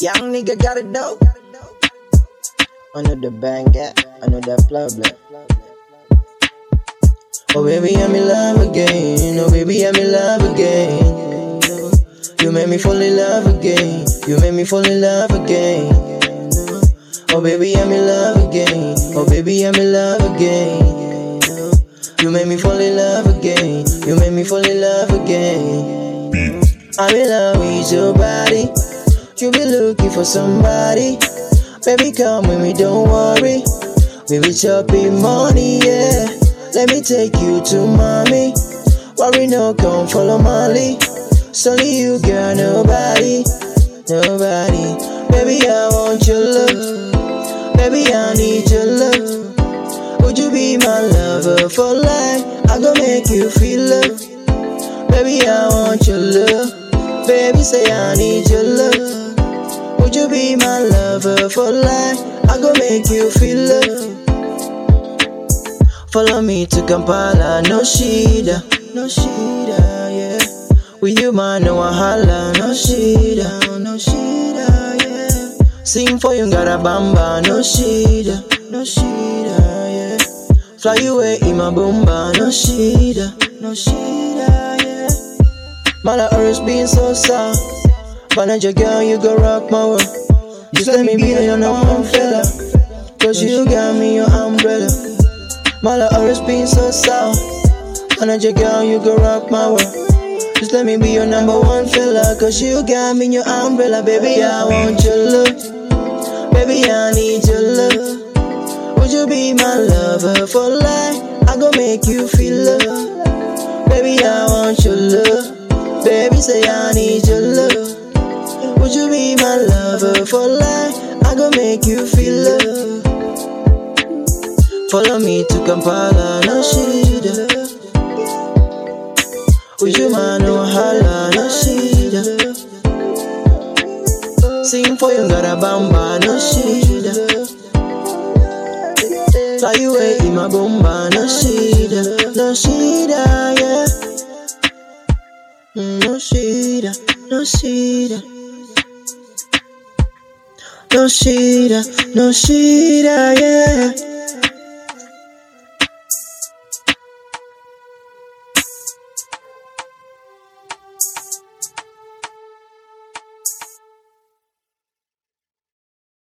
Young nigga got it dope. Another banger, another problem. Oh baby, I'm in love again. Oh baby, I'm in love again. You made me fall in love again. You made me fall in love again. Oh baby, I'm in love again. Oh baby, I'm in love again. You made me fall in love again. You made me fall in love again. I'm in love with your body. You be looking for somebody. Baby, come with me, don't worry. We be chopping money, yeah. Let me take you to mommy. Worry no, come follow Molly. It's only you, girl, nobody. Nobody. Baby, I want your love. Baby, I need your love. Would you be my lover for life? I gon' make you feel love. Baby, I want your love. Baby, say I need your love. Would you be my lover for life? I gon' make you feel love. Follow me to Kampala, no shida, yeah. With you, man, no wahala, no shida, yeah. Sing for you, got a bamba, no shida, yeah. Fly away in my boomba, no shida, yeah. Mala always been so sad. Manager girl, you go rock my world. Just let me be your number one fella. Cause you got me your umbrella. Mala always been so sour. Manager girl, you go rock my world. Just let me be your number one fella. Cause you got me your umbrella. Baby, I want your love. Baby, I need your love. Would you be my lover for life? I gon' make you feel love. Baby, I want your love. Baby, say I need your love. Would you be my lover for life? I gon' make you feel love. Follow me to Kampala, no shida. Would you man no wahala, no shida. Sing for you, got a bamba, no shida. Fly away in my bomba, no shida, yeah. No shida, no shida, yeah.